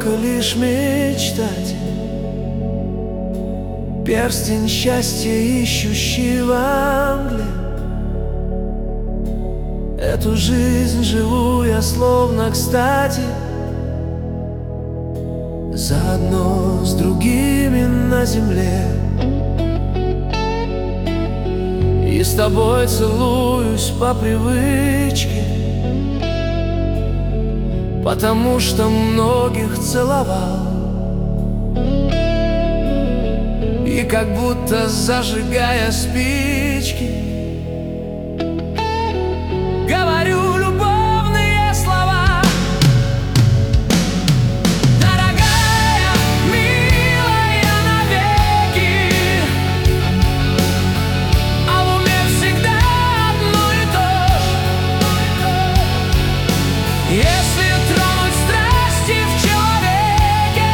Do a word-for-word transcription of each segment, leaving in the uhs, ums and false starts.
только лишь мечтать. Перстень счастья, ищущий в Англии. Эту жизнь живу я словно кстати, заодно с другими на земле. И с тобой целуюсь по привычке, потому что многих целовал. И как будто зажигая спички, говорю любовные слова. Дорогая, милая навеки, а в уме всегда одно и то же. Если тронуть страсти в человеке,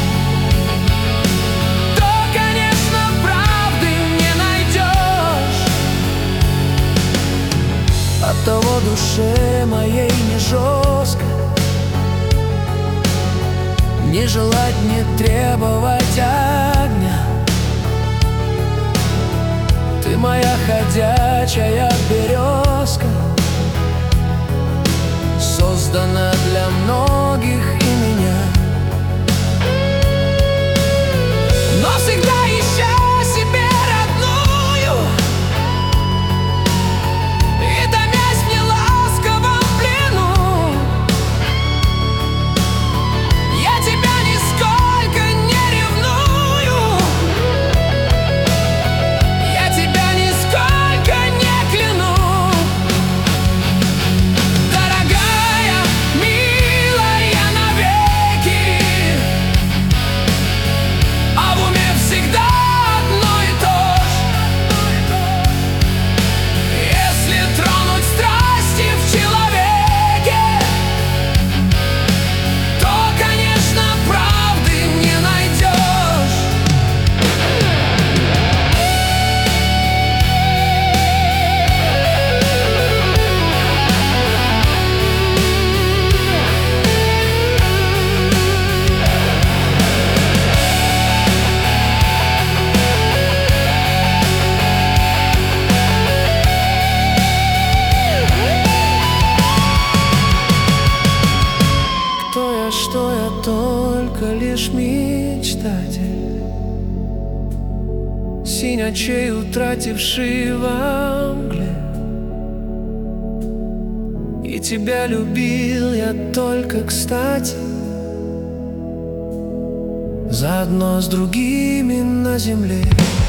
то, конечно, правды не найдешь. Оттого душе моей не жестко не желать, не требовать огня. Ты моя ходячая березка, создана для многих и меня. Но всегда ища себе родную и томясь в неласковом плену, я тебя нисколько не ревную, я тебя нисколько не кляну. Дорогая, милая навеки, а в уме всегда одно и то же. Если тронуть страсти в человеке, то, конечно, правды не найдешь. Кто я, что я, только лишь мечтатель, синячей утративший в Англии. И тебя любил я только кстати, заодно с другими на земле.